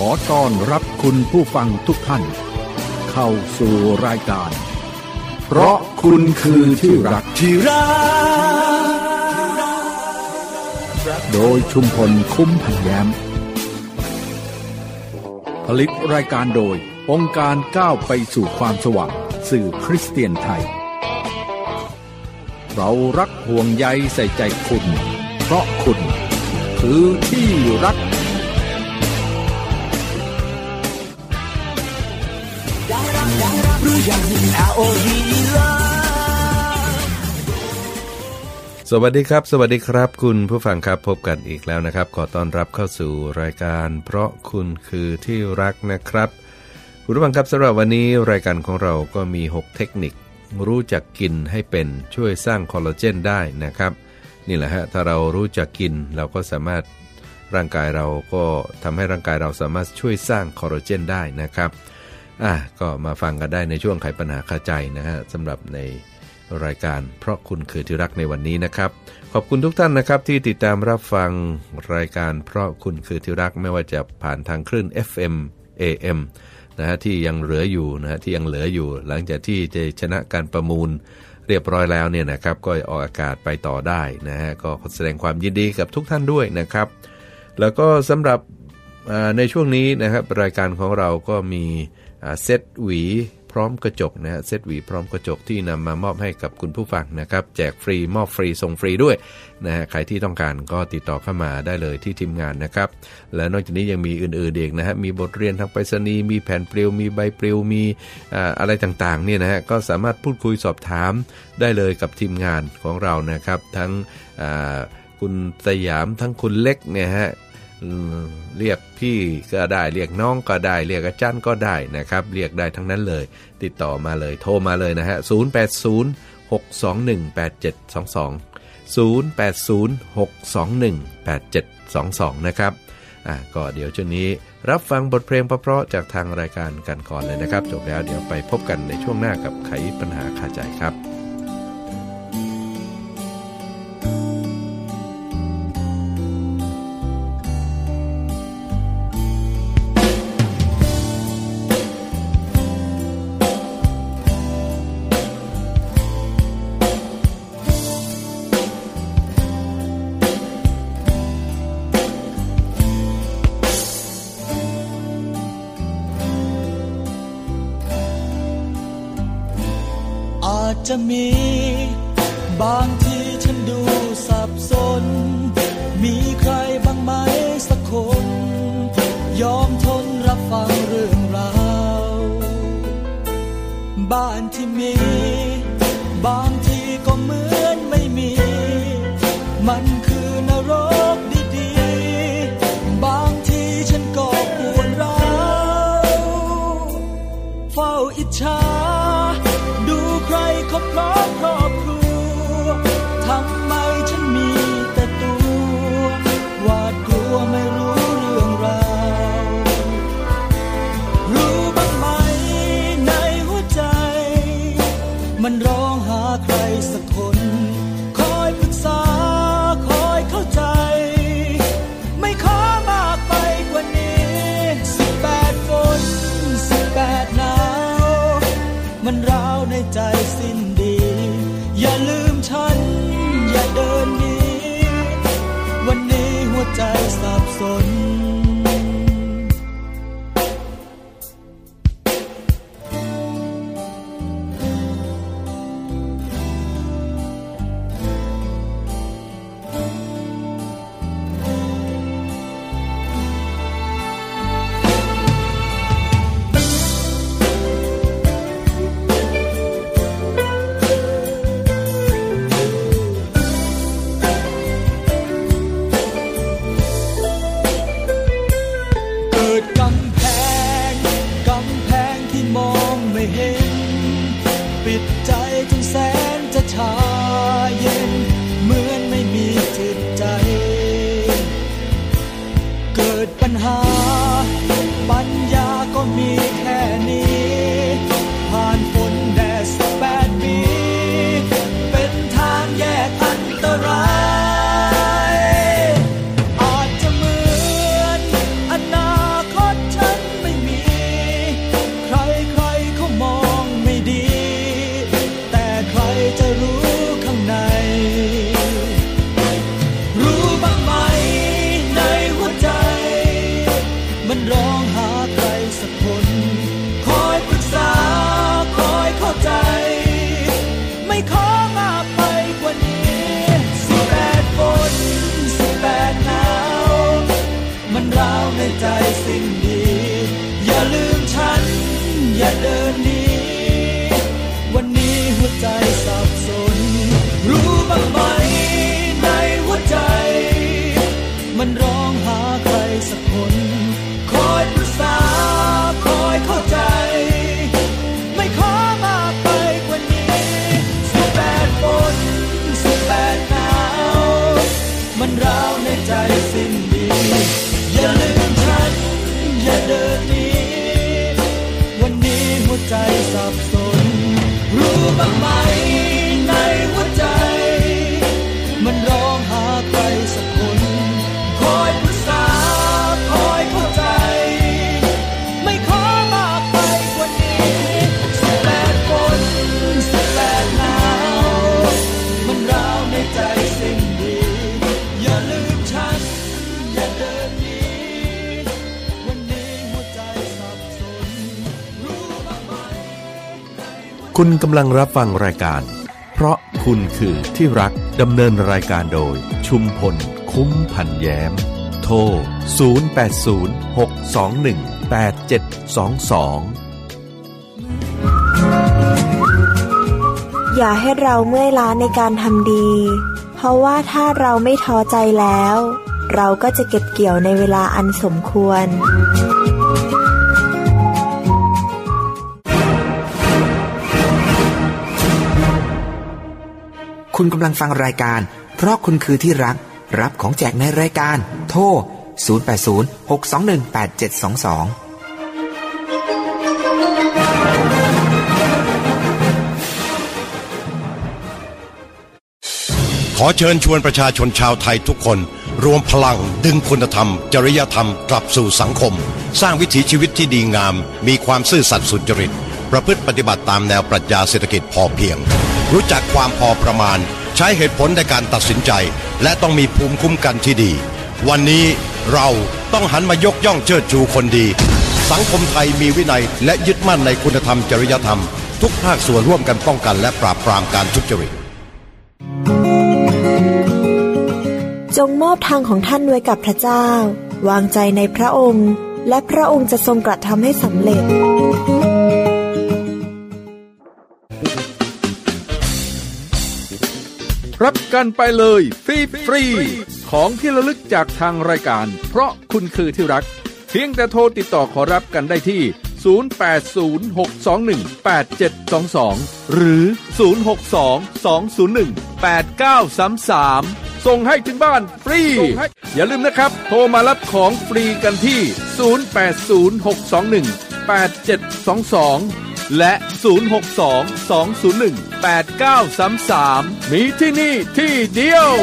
อต้อนรับคุณผู้ฟังทุกท่านเข้าสู่รายการเพราะคุณคือที่รักโดยชุมพลคุ้มพันแย้มผลิตรายการโดยองค์การก้าวไปสู่ความสว่างสื่อคริสเตียนไทยเรารักห่วงใยใส่ใจคุณเพราะคุณคือที่รักสวัสดีครับคุณผู้ฟังครับพบกันอีกแล้วนะครับขอต้อนรับเข้าสู่รายการเพราะคุณคือที่รักนะครับคุณผู้ฟังครับสำหรับวันนี้รายการของเราก็มี6เทคนิครู้จักกินให้เป็นช่วยสร้างคอลลาเจนได้นะครับนี่แหละฮะถ้าเรารู้จักกินเราก็สามารถร่างกายเราก็ทำให้ร่างกายเราสามารถช่วยสร้างคอลลาเจนได้นะครับก็มาฟังกันได้ในช่วงไขปัญหาคาใจนะฮะสำหรับในรายการเพราะคุณคือที่รักในวันนี้นะครับขอบคุณทุกท่านนะครับที่ติดตามรับฟังรายการเพราะคุณคือที่รักไม่ว่าจะผ่านทางคลื่น FM AM นะฮะที่ยังเหลืออยู่นะฮะที่ยังเหลืออยู่หลังจากที่จะชนะการประมูลเรียบร้อยแล้วเนี่ยนะครับก็ออกอากาศไปต่อได้นะฮะก็แสดงความยินดีกับทุกท่านด้วยนะครับแล้วก็สำหรับในช่วงนี้นะครับรายการของเราก็มีเซตหวีพร้อมกระจกนะฮะเซตหวีพร้อมกระจกที่นำมามอบให้กับคุณผู้ฟังนะครับแจกฟรีมอบฟรีส่งฟรีด้วยนะฮะใครที่ต้องการก็ติดต่อเข้ามาได้เลยที่ทีมงานนะครับและนอกจากนี้ยังมีอื่นๆอีกนะฮะมีบทเรียนทางไปรษณีย์มีแผ่นปลิวมีใบปลิวมีอะไรต่างๆเนี่ยนะฮะก็สามารถพูดคุยสอบถามได้เลยกับทีมงานของเรานะครับทั้งคุณสยามทั้งคุณเล็กเนี่ยฮะเรียกพี่ก็ได้เรียกน้องก็ได้เรียกอาจารย์ก็ได้นะครับเรียกได้ทั้งนั้นเลยติดต่อมาเลยโทรมาเลยนะฮะ08062187220806218722นะครับก็เดี๋ยวช่วงนี้รับฟังบทเพลงเพราะๆจากทางรายการกันก่อนเลยนะครับจบแล้วเดี๋ยวไปพบกันในช่วงหน้ากับไขปัญหาคาใจครับจะมีบางทีฉันดูสับสนมีใครบ้างไหมสักคนยอมทนรับฟังเรื่องราวบ้านที่มีบางทีก็เหมือนไม่มีมันคือนรกดีๆบางทีฉันก็ปวดร้าวเฝ้าอิจฉาใครคบครอบครัวทำไมฉันมีแต่ตัวหวาดกลัวไม่รู้เรื่องราวรู้บ้างไหมในหัวใจมันร้องหาใครสักคนคอยปรึกษาคอยเข้าใจไม่ขอมากไปกว่านี้18ฝน18หนาวมันร้าวในใจสิ้นดีอย่าลืมฉันอย่าเดินหนีวันนี้หัวใจสับสนสิ่งดีอย่าลืมฉันอย่าเดินหนีวันนี้หัวใจสับสนรู้บ้างไหมในหัวใจมันร้องหาใครสักคนคอยปรึกษาคอยเข้าใจไม่ขอมากไปกว่านี้18ฝน18หนาวมันร้าวในใจสิ้นดีอย่าลืมฉันอย่าเดินหนีวันนี้หัวใจสับสนรู้บ้างไหมในหัวใจมันร้องหาใครสักคนคอยปรึกษาคอยเข้าใจไม่ขอมากไปกว่านี้18ฝน18หนาวมันร้าวในใจสิ้นดีอย่าลืมฉันอย่าเดินหนีวันนี้หัวใจสับสนรู้บ้างไหมคุณกำลังรับฟังรายการเพราะคุณคือที่รักดำเนินรายการโดยชุมพลคุ้มพันแย้มโทร0806218722 อย่าให้เราเมื่อยล้าในการทำดีเพราะว่าถ้าเราไม่ท้อใจแล้วเราก็จะเก็บเกี่ยวในเวลาอันสมควรคุณกำลังฟังรายการเพราะคุณคือที่รักรับของแจกในรายการโทร0806218722 ขอเชิญชวนประชาชนชาวไทยทุกคนรวมพลังดึงคุณธรรมจริยธรรมกลับสู่สังคมสร้างวิถีชีวิตที่ดีงามมีความซื่อสัตย์สุจริตประพฤติปฏิบัติตามแนวปรัชญาเศรษฐกิจพอเพียงรู้จักความพอประมาณใช้เหตุผลในการตัดสินใจและต้องมีภูมิคุ้มกันที่ดีวันนี้เราต้องหันมายกย่องเชิดชูคนดีสังคมไทยมีวินัยและยึดมั่นในคุณธรรมจริยธรรมทุกภาคส่วนร่วมกันป้องกันและปราบปรามการทุจริตจงมอบทางของท่านไว้กับพระเจ้าวางใจในพระองค์และพระองค์จะทรงกระทำให้สำเร็จรับกันไปเลยฟรีของที่ระลึกจากทางรายการเพราะคุณคือที่รักเพียงแต่โทรติดต่อขอรับกันได้ที่0806218722หรือ0622018933ส่งให้ถึงบ้านฟรีอย่าลืมนะครับโทรมารับของฟรีกันที่0806218722และ0622018933มีที่นี่ที่เดียว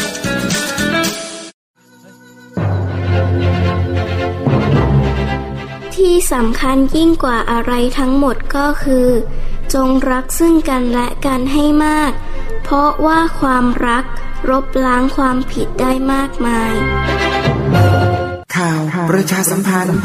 ที่สำคัญยิ่งกว่าอะไรทั้งหมดก็คือจงรักซึ่งกันและกันให้มากเพราะว่าความรักลบล้างความผิดได้มากมายข่าวประชาสัมพันธ์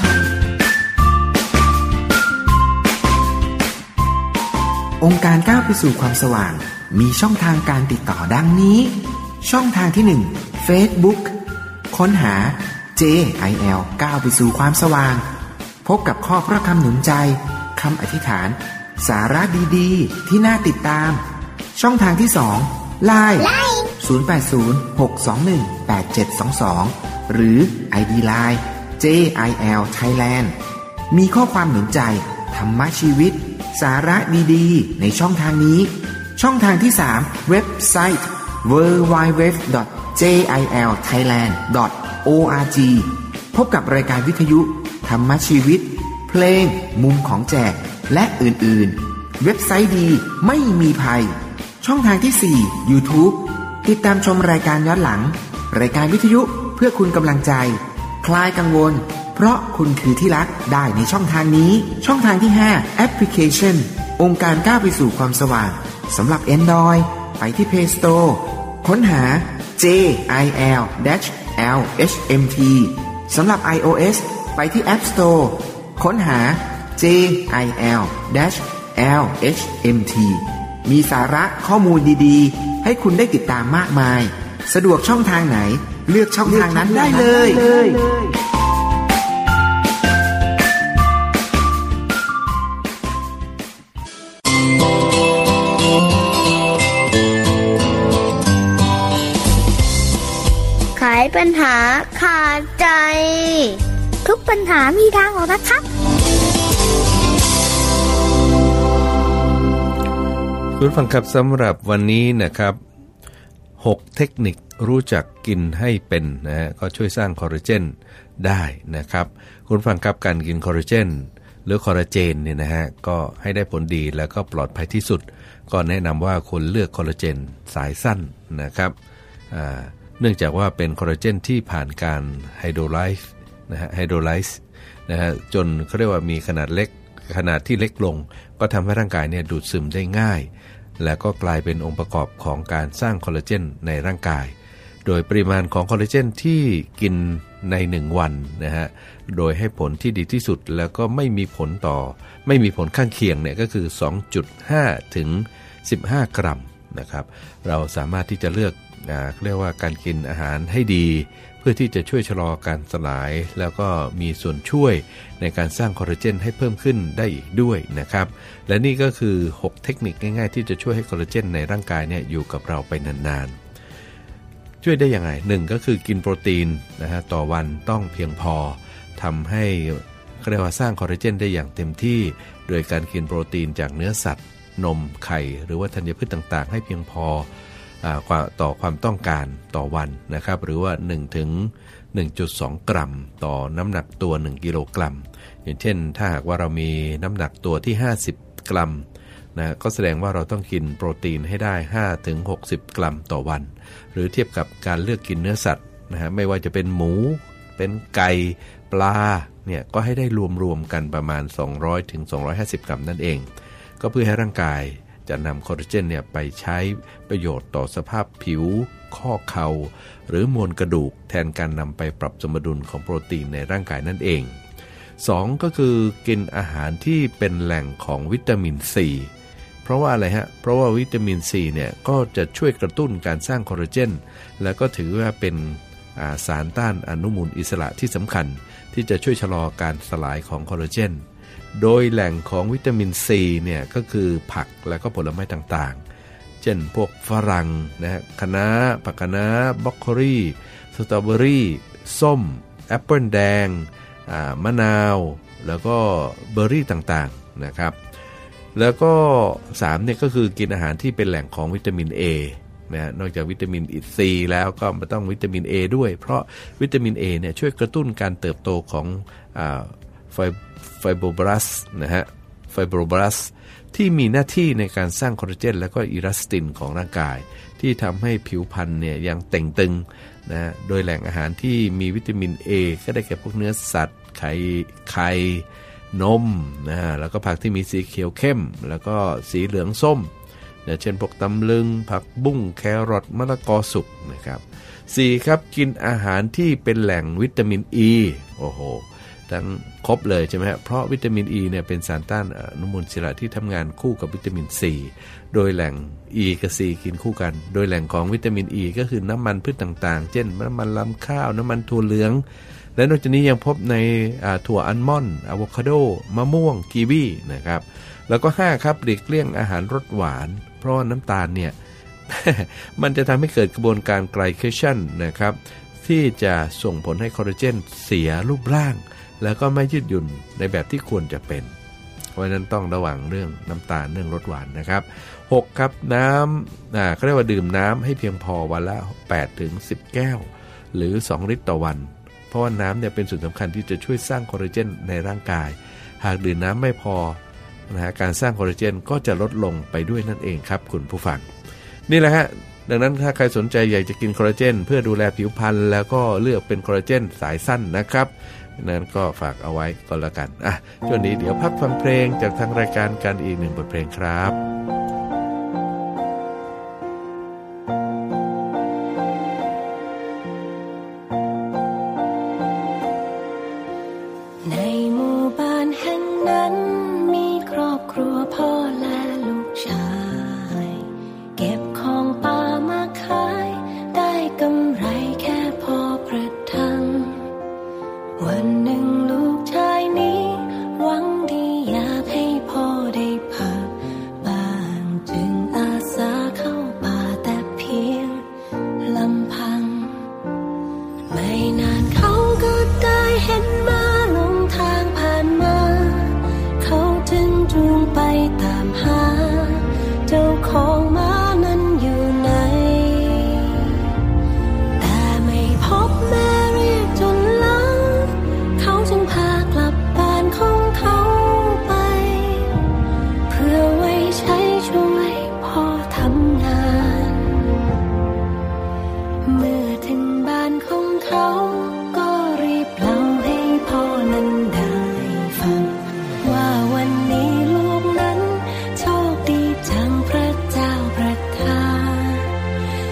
องค์การก้าวไปสู่ความสว่างมีช่องทางการติดต่อดังนี้ช่องทางที่1 Facebook ค้นหา JIL ก้าวไปสู่ความสว่างพบกับข้อพระคำหนุนใจคำอธิษฐานสาระดีๆที่น่าติดตามช่องทางที่2 LINE 0806218722หรือ ID LINE JIL Thailand มีข้อความหนุนใจธรรมะชีวิตสาระดีๆในช่องทางนี้ช่องทางที่3เว็บไซต์ www.jilthailand.org พบกับรายการวิทยุธรรมะชีวิตเพลงมุมของแจกและอื่นๆเว็บไซต์ดีไม่มีภัยช่องทางที่4 YouTube ติดตามชมรายการย้อนหลังรายการวิทยุเพื่อคุณกำลังใจคลายกังวลเพราะคุณคือที่รักได้ในช่องทางนี้ช่องทางที่5แอปพลิเคชันองค์การก้าวไปสู่ความสว่างสำหรับ Android ไปที่ Play Store ค้นหา JIL-LHMT สำหรับ iOS ไปที่ App Store ค้นหา JIL-LHMT มีสาระข้อมูลดีๆให้คุณได้ติดตามมากมายสะดวกช่องทางไหนเลือกช่องทางนั้นได้เลยปัญหาขาดใจทุกปัญหามีทางออกนะครับคุณฟังครับสำหรับวันนี้นะครับ6เทคนิครู้จักกินให้เป็นนะฮะก็ช่วยสร้างคอลลาเจนได้นะครับคุณฟังครับการกินคอลลาเจนหรือคอลลาเจนเนี่ยนะฮะก็ให้ได้ผลดีแล้วก็ปลอดภัยที่สุดก็แนะนำว่าควรเลือกคอลลาเจนสายสั้นนะครับเนื่องจากว่าเป็นคอลลาเจนที่ผ่านการไฮโดรไลซ์นะฮะจนเขาเรียกว่ามีขนาดที่เล็กลงก็ทำให้ร่างกายเนี่ยดูดซึมได้ง่ายและก็กลายเป็นองค์ประกอบของการสร้างคอลลาเจนในร่างกายโดยปริมาณของคอลลาเจนที่กินใน1วันนะฮะโดยให้ผลที่ดีที่สุดแล้วก็ไม่มีผลข้างเคียงเนี่ยก็คือ 2.5 ถึง 15 กรัมนะครับเราสามารถที่จะเลือกเรียกว่าการกินอาหารให้ดีเพื่อที่จะช่วยชะลอการสลายแล้วก็มีส่วนช่วยในการสร้างคอลลาเจนให้เพิ่มขึ้นได้อีกด้วยนะครับและนี่ก็คือ6เทคนิคง่ายๆที่จะช่วยให้คอลลาเจนในร่างกายเนี่ยอยู่กับเราไปนานๆช่วยได้ยังไง1ก็คือกินโปรตีนนะฮะต่อวันต้องเพียงพอทำให้เรียกว่าสร้างคอลลาเจนได้อย่างเต็มที่โดยการกินโปรตีนจากเนื้อสัตว์นมไข่หรือว่าธัญพืชต่างๆให้เพียงพอต่อความต้องการต่อวันนะครับหรือว่า1 ถึง 1.2 กรัมต่อน้ำหนักตัว1กิโลกรัมอย่างเช่นถ้าหากว่าเรามีน้ำหนักตัวที่50กรัมนะก็แสดงว่าเราต้องกินโปรตีนให้ได้5 ถึง 60 กรัมต่อวันหรือเทียบกับการเลือกกินเนื้อสัตว์นะฮะไม่ว่าจะเป็นหมูเป็นไก่ปลาเนี่ยก็ให้ได้รวมกันประมาณ200 ถึง 250 กรัมนั่นเองก็เพื่อให้ร่างกายจะนำคอลลาเจนเนี่ยไปใช้ประโยชน์ต่อสภาพผิวข้อเข่าหรือมวลกระดูกแทนการนำไปปรับสมดุลของโปรตีนในร่างกายนั่นเอง2ก็คือกินอาหารที่เป็นแหล่งของวิตามินซีเพราะว่าอะไรฮะเพราะว่าวิตามินซีเนี่ยก็จะช่วยกระตุ้นการสร้างคอลลาเจนและก็ถือว่าเป็นสารต้านอนุมูลอิสระที่สำคัญที่จะช่วยชะลอการสลายของคอลลาเจนโดยแหล่งของวิตามินซีเนี่ยก็คือผักและก็ผลไม้ต่างๆเช่นพวกฝรั่งนะฮะคะน้าผักคะน้าบรอกโคลีสตรอเบอรี่ส้มแอปเปิลแดงมะนาวแล้วก็เบอร์รี่ต่างๆนะครับแล้วก็3เนี่ยก็คือกินอาหารที่เป็นแหล่งของวิตามิน A นะนอกจากวิตามินซีแล้วก็ต้องวิตามิน A ด้วยเพราะวิตามิน A เนี่ยช่วยกระตุ้นการเติบโตของไฟโบบลัสนะฮะไฟโบบลัสที่มีหน้าที่ในการสร้างคอลลาเจนและก็อิลาสตินของร่างกายที่ทำให้ผิวพรรณเนี่ยยังเต่งตึงนะโดยแหล่งอาหารที่มีวิตามิน A ก็ได้แก่พวกเนื้อสัตว์ไข่นมนะแล้วก็ผักที่มีสีเขียวเข้มแล้วก็สีเหลืองส้มนะเช่นพวกตำลึงผักบุ้งแครอทมะละกอสุกนะครับ4ครับกินอาหารที่เป็นแหล่งวิตามิน E โอ้โหทั้งครบเลยใช่ไหมฮะเพราะวิตามิน E เนี่ยเป็นสารต้านอนุมูลอิสระที่ทำงานคู่กับวิตามิน C โดยแหล่ง E กับ C กินคู่กันโดยแหล่งของวิตามิน E ก็คือน้ำมันพืชต่างๆเช่นน้ำมันลำข้าวน้ำมันถั่วเหลืองและนอกจากนี้ยังพบในถั่วอัลมอนด์อะโวคาโดมะม่วงกีวีนะครับแล้วก็5ครับหลีกเลี่ยงอาหารรสหวานเพราะน้ำตาลเนี่ย มันจะทำให้เกิดกระบวนการไกลเคชันนะครับที่จะส่งผลให้คอลลาเจนเสียรูปร่างแล้วก็ไม่ยืดหยุ่นในแบบที่ควรจะเป็นเพราะฉะนั้นต้องระวังเรื่องน้ำตาลเรื่องรสหวานนะครับ6ครับน้ำเขาเรียกว่าดื่มน้ำให้เพียงพอวันละ8 ถึง 10 แก้วหรือ2 ลิตรต่อวันเพราะว่าน้ำเนี่ยเป็นส่วนสำคัญที่จะช่วยสร้างคอลลาเจนในร่างกายหากดื่มน้ำไม่พอนะฮะการสร้างคอลลาเจนก็จะลดลงไปด้วยนั่นเองครับคุณผู้ฟังนี่แหละฮะดังนั้นถ้าใครสนใจอยากจะกินคอลลาเจนเพื่อดูแลผิวพรรณแล้วก็เลือกเป็นคอลลาเจนสายสั้นนะครับนั้นก็ฝากเอาไว้ก็แล้วกันช่วงนี้เดี๋ยวพักฟังเพลงจากทางรายการกันอีก1 บทเพลงครับในหมู่บ้านแห่งนั้นมีครอบครัวพ่อและลูกชายเก็บของป่ามาขายได้กำไรแค่พอประทังวันหนึ่งลูกชายนี้หวังดีอยากให้พ่อได้พักบ้าน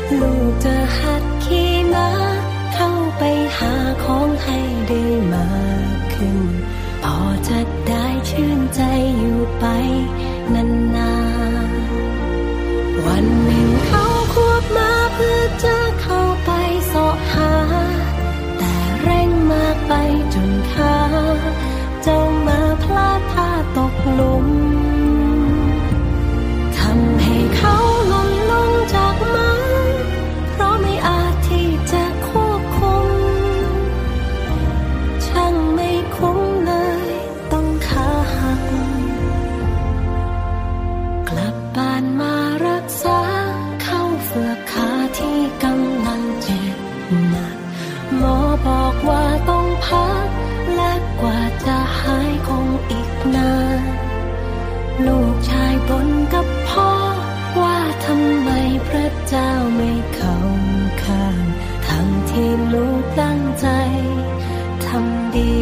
ลูกจะหัดขี่ม้าเข้าไปหาของให้ได้มากขึ้นพอจะได้ชื่นใจอยู่ไปนานๆวันหนึ่งเขาควบม้าเพื่อจะเข้าไปเสาะหาแต่เร่งมากไปจนขาเจ้ามาพลาดท่าตกหลุมทำให้เขาหล่นลงจากม้าเพราะไม่อาจที่จะควบคุมช่างไม่คุ้มเลยต้องขาหักกลับบ้านมารักษาเข้าเฝือกขาที่กำลังเจ็บหนักหมอบอกว่าต้องพักและกว่าจะหายคงอีกนานลูกชายบ่นกับพ่อว่าทำไมพระเจ้าไม่เข้าข้างทั้งที่ลูกตั้งใจทำดี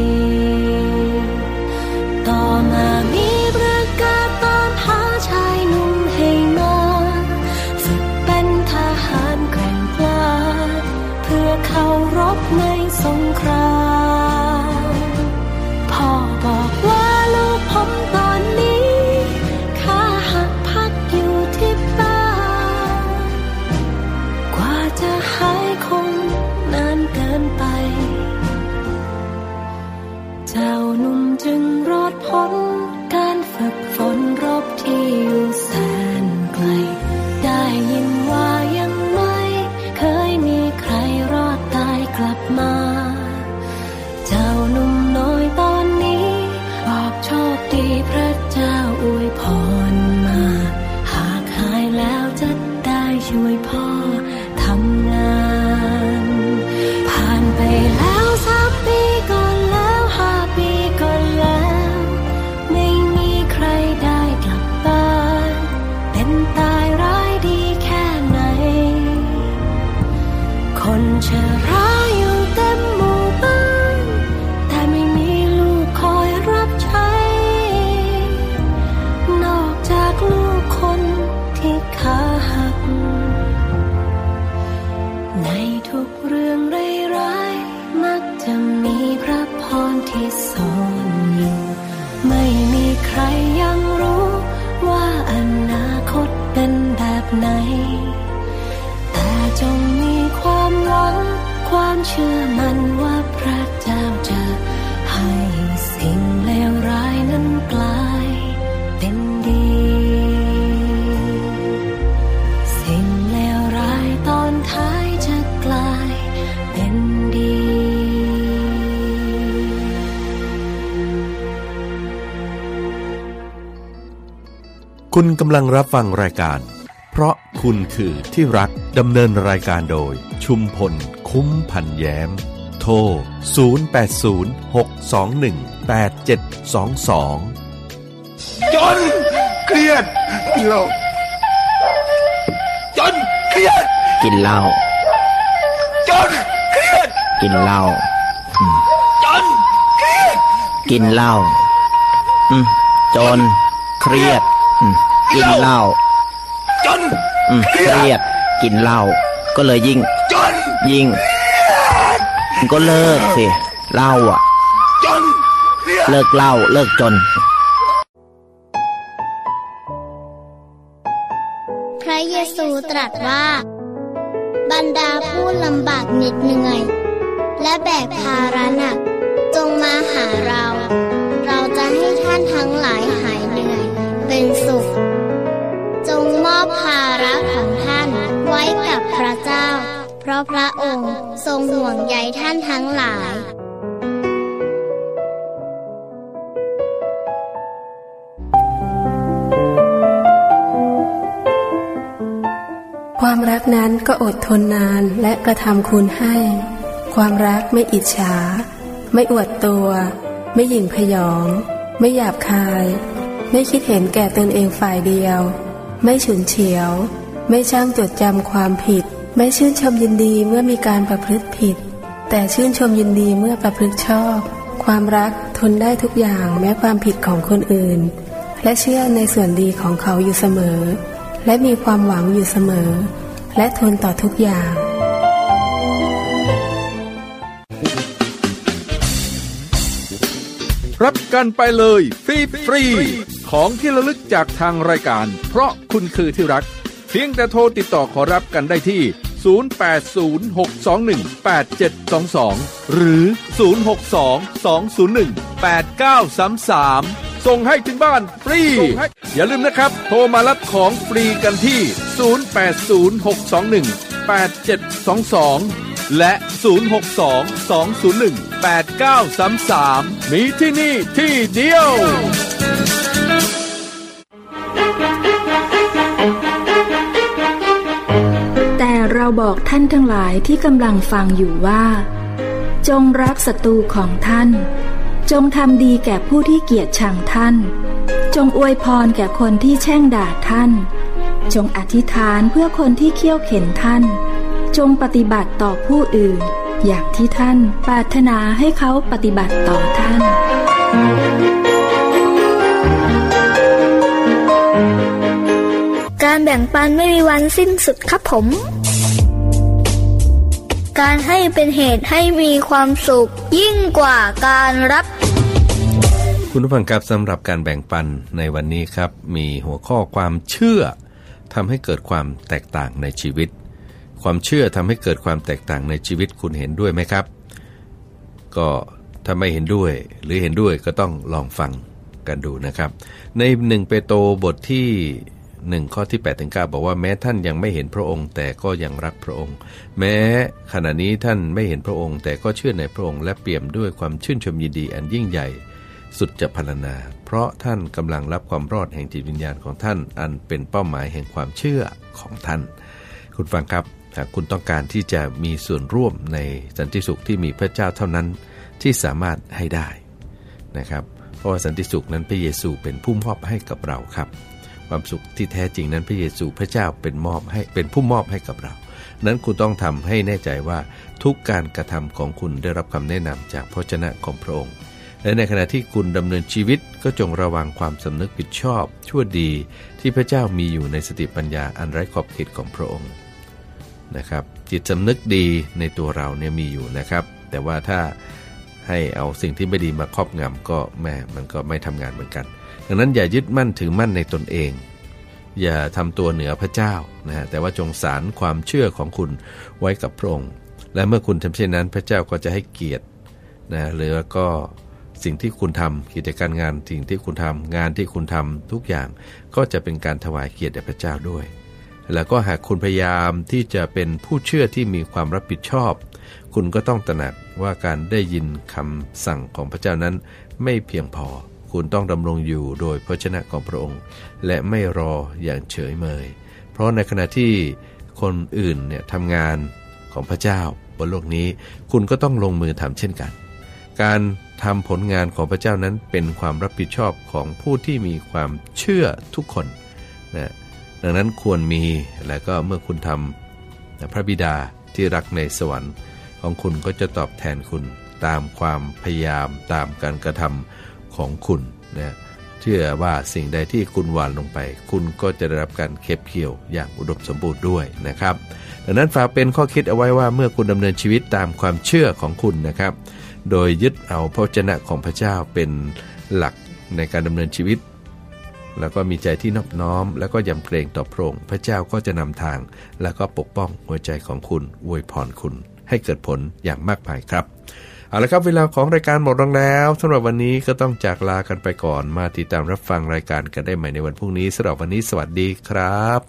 ต่อมามีประกาศตามหาชายหนุ่มให้มาฝึกเป็นทหารแกร่งกล้าเพื่อเข้ารบในสงครามพ่อบอกว่าลูกผมตอนนี้ขาหักพักอยู่ที่บ้านกว่าจะหายคงนานเกินไปเจ้าหนุ่มจึงรอดพ้นการฝึกฝนรบที่อยู่แสนไกลได้ยินว่ายังไม่เคยมีใครรอดตายกลับมาเจ้าหนุ่มน้อยตอนนี้บอกโชคดีพระเจ้าอวยพรมาหากหายแล้วจะได้ช่วยพ่อทำงานผ่านไปแล้ว3 ปีก่อนแล้ว5 ปีก่อนแล้วไม่มีใครได้กลับบ้านเป็นตายร้ายดีแค่ไหนคนชราอยู่เต็มหมู่บ้านแต่ไม่มีลูกคอยรับใช้นอกจากลูกคนที่ขาหักในทุกเรื่องร้ายๆมักจะมีพระพรที่ซ่อนอยู่ไม่มีใครยังรู้ว่าอนาคตเป็นแบบไหนแต่จงมีความหวังความเชื่อมั่นว่าพระเจ้าจะให้สิ่งเลวร้ายนั้นกลายเป็นดีสิ่งเลวร้ายตอนท้ายจะกลายเป็นดีคุณกำลังรับฟังรายการเพราะคุณคือที่รักดำเนินรายการโดยชุมพลคุ้มพันแย้มโทร0806218722 จนเครียดกินเหล้าจนเครียดกินเหล้าจนเครียดกินเหล้าจนเครียดกินเหล้าจนเครียดกินเหล้าจนเครียดกินเหล้าก็เลยยิ่งก็เลิกสิเหล้าอ่ะเลิกเหล้าเลิกจนพระเยซูตรัสว่าบรรดาผู้ลำบากเหน็ดเหนื่อยและแบกภาระหนักจงมาหาเราจะให้ท่านทั้งหลายหายเหนื่อยเป็นสุขจงมอบภาระของท่านไว้กับพระเจ้าเพราะพระองค์ทรงห่วงใยท่านทั้งหลายความรักนั้นก็อดทนนานและกระทำคุณให้ความรักไม่อิจฉาไม่อวดตัวไม่หยิ่งพยองไม่หยาบคายไม่คิดเห็นแก่ตนเองฝ่ายเดียวไม่ฉุนเฉียวไม่ช่างจดจำความผิดไม่ชื่นชมยินดีเมื่อมีการประพฤติผิดแต่ชื่นชมยินดีเมื่อประพฤติชอบความรักทนได้ทุกอย่างแม้ความผิดของคนอื่นและเชื่อในส่วนดีของเขาอยู่เสมอและมีความหวังอยู่เสมอและทนต่อทุกอย่างรับกันไปเลยฟรีๆของที่ระลึกจากทางรายการเพราะคุณคือที่รักเพียงแต่โทรติดต่อขอรับกันได้ที่0806218722หรือ0622018933ส่งให้ถึงบ้านฟรีอย่าลืมนะครับโทรมารับของฟรีกันที่0806218722และ0622018933มีที่นี่ที่เดียวแต่เราบอกท่านทั้งหลายที่กำลังฟังอยู่ว่าจงรักศัตรูของท่านจงทำดีแก่ผู้ที่เกลียดชังท่านจงอวยพรแก่คนที่แช่งด่าท่านจงอธิษฐานเพื่อคนที่เคี่ยวเข็นท่านจงปฏิบัติต่อผู้อื่นอย่างที่ท่านปรารถนาให้เขาปฏิบัติต่อท่านการแบ่งปันไม่มีวันสิ้นสุดครับผมการให้เป็นเหตุให้มีความสุขยิ่งกว่าการรับคุณผู้ฟังครับสำหรับการแบ่งปันในวันนี้ครับมีหัวข้อความเชื่อทำให้เกิดความแตกต่างในชีวิตความเชื่อทำให้เกิดความแตกต่างในชีวิตคุณเห็นด้วยไหมครับก็ถ้าไม่เห็นด้วยหรือเห็นด้วยก็ต้องลองฟังกันดูนะครับใน1เปโตรบทที่1ข้อที่8ถึง9บอกว่าแม้ท่านยังไม่เห็นพระองค์แต่ก็ยังรักพระองค์แม้ขณะนี้ท่านไม่เห็นพระองค์แต่ก็เชื่อในพระองค์และเปี่ยมด้วยความชื่นชมยินดีอันยิ่งใหญ่สุดจะพรรณนาเพราะท่านกำลังรับความรอดแห่งจิตวิญญาณของท่านอันเป็นเป้าหมายแห่งความเชื่อของท่านคุณฟังครับหากคุณต้องการที่จะมีส่วนร่วมในสันติสุขที่มีพระเจ้าเท่านั้นที่สามารถให้ได้นะครับเพราะว่าสันติสุขนั้นพระเยซูเป็นผู้มอบให้กับเราครับความสุขที่แท้จริงนั้นพระเยซูพระเจ้าเป็นผู้มอบให้กับเรานั้นคุณต้องทำให้แน่ใจว่าทุกการกระทำของคุณได้รับคำแนะนำจากพระวจนะของพระองค์และในขณะที่คุณดำเนินชีวิตก็จงระวังความสำนึกผิดชอบชั่วดีที่พระเจ้ามีอยู่ในสติปัญญาอันไร้ขอบเขตของพระองค์นะครับจิตสำนึกดีในตัวเราเนี่ยมีอยู่นะครับแต่ว่าถ้าให้เอาสิ่งที่ไม่ดีมาครอบงำก็มันก็ไม่ทำงานเหมือนกันดังนั้นอย่ายึดมั่นถือมั่นในตนเองอย่าทำตัวเหนือพระเจ้านะแต่ว่าจงสานความเชื่อของคุณไว้กับพระองค์และเมื่อคุณทำเช่นนั้นพระเจ้าก็จะให้เกียรตินะหรือก็สิ่งที่คุณทำกิจการงานสิ่งที่คุณทำงานที่คุณทำทุกอย่างก็จะเป็นการถวายเกียรติแด่พระเจ้าด้วยแล้วก็หากคุณพยายามที่จะเป็นผู้เชื่อที่มีความรับผิดชอบคุณก็ต้องตระหนักว่าการได้ยินคำสั่งของพระเจ้านั้นไม่เพียงพอคุณต้องดำรงอยู่โดยพระวจนะของพระองค์และไม่รออย่างเฉยเมยเพราะในขณะที่คนอื่นเนี่ยทำงานของพระเจ้าบนโลกนี้คุณก็ต้องลงมือทำเช่นกันการทำผลงานของพระเจ้านั้นเป็นความรับผิดชอบของผู้ที่มีความเชื่อทุกคนนะดังนั้นควรมีและก็เมื่อคุณทำพระบิดาที่รักในสวรรค์ของคุณก็จะตอบแทนคุณตามความพยายามตามการกระทำของคุณนะเชื่อว่าสิ่งใดที่คุณหว่านลงไปคุณก็จะได้รับการเก็บเกี่ยวอย่างอุดมสมบูรณ์ด้วยนะครับดังนั้นฝากเป็นข้อคิดเอาไว้ว่าเมื่อคุณดำเนินชีวิตตามความเชื่อของคุณนะครับโดยยึดเอาพระวจนะของพระเจ้าเป็นหลักในการดำเนินชีวิตแล้วก็มีใจที่นอบน้อมแล้วก็ยำเกรงต่อพระองค์พระเจ้าก็จะนำทางแล้วก็ปกป้องหัวใจของคุณอวยพรคุณให้เกิดผลอย่างมากมายครับเอาละครับเวลาของรายการหมดลงแล้วสำหรับวันนี้ก็ต้องจากลากันไปก่อนมาติดตามรับฟังรายการกันได้ใหม่ในวันพรุ่งนี้สำหรับวันนี้สวัสดีครับ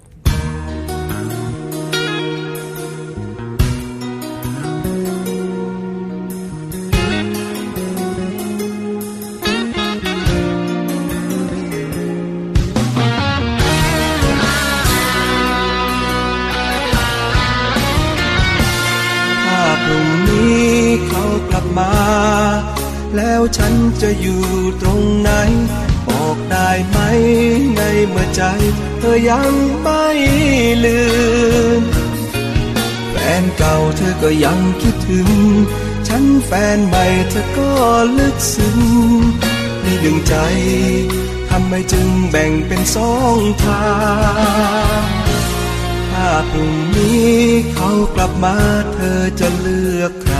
แล้วฉันจะอยู่ตรงไหนบอกได้ไหมในเมื่อใจเธอยังไม่ลืมแฟนเก่าเธอก็ยังคิดถึงฉันแฟนใหม่เธอก็ลึกซึ้งนี่ดึงใจทำไมจึงแบ่งเป็นสองทางถ้าพรุ่งนี้เขากลับมาเธอจะเลือกใคร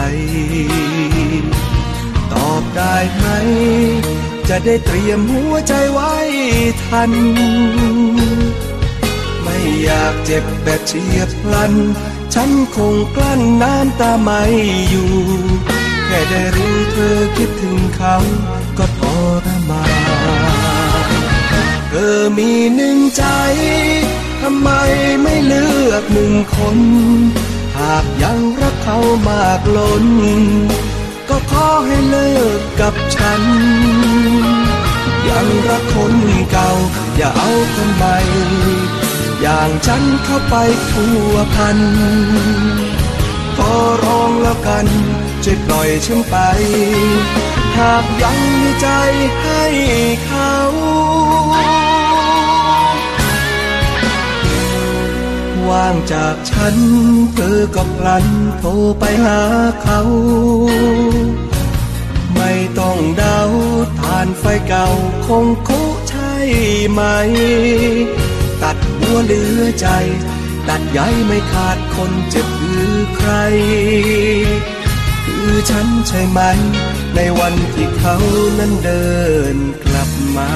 ตอบได้ไหมจะได้เตรียมหัวใจไว้ทันไม่อยากเจ็บแบบเฉียบพลันฉันคงกลั้นน้ำตาไม่อยู่แค่ได้รู้เธอคิดถึงเขาก็ทรมานเธอมีหนึ่งใจทำไมไม่เลือกหนึ่งคนหากยังรักเขามากล้นก็ขอให้เลิกกับฉันยังรักคนเก่าอย่าเอาคนใหม่อย่างฉันเข้าไปพัวพันขอร้องแล้วกันช่วยปล่อยฉันไปหากยังมีใจให้เขาว่างจากฉันเธอก็พลันโทรไปหาเขาไม่ต้องเดาทานไฟเก่าคงคุใช่ไหมตัดหัวเหลือใจตัดใยไม่ขาดคนเจ็บคือใครคือฉันใช่ไหมในวันที่เขานั้นเดินกลับมา